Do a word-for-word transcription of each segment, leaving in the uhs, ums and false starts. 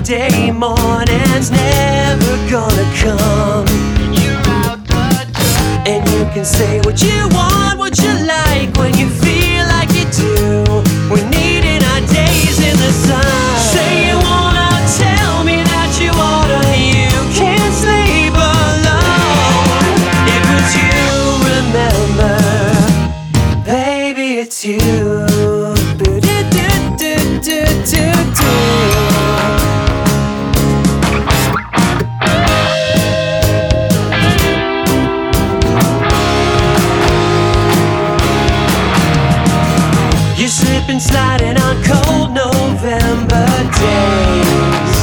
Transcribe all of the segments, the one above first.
Monday morning's never gonna come. You're out the door. And you can say what you want, what you like, when you feel like you do. We're needing our days in the sun. Say you wanna tell me that you oughta, you can't sleep alone. It was you, remember, baby, it's you. You're slipping, sliding on cold November days.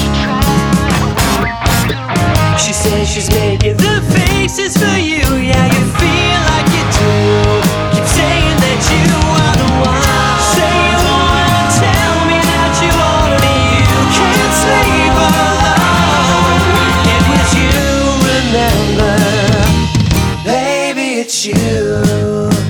She says she's made you the faces for you. Yeah, you feel like you do. Keep saying that you are the one. Say you wanna tell me that you oughta, you can't sleep alone. It was you, remember, baby, it's you.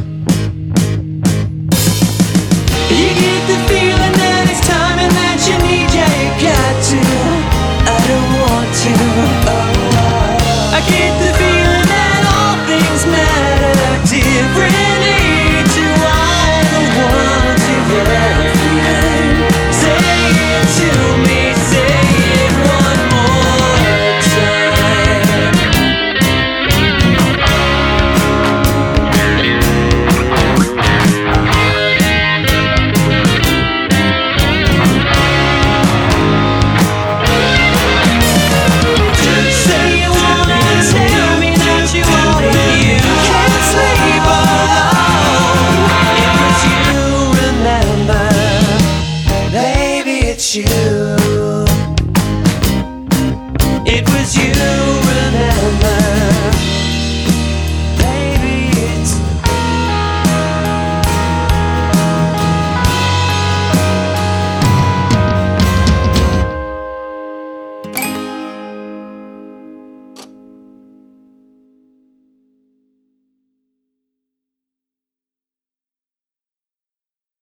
You get the feeling that it's time and that you need, yeah, you got to. I don't want to, oh, I get the feeling that all things matter differently to all the ones you've left behind. Say it to me, say it one more time. Say you wanna tell me that you oughta, you can't sleep alone. It was you, remember, baby, it's you. It was you.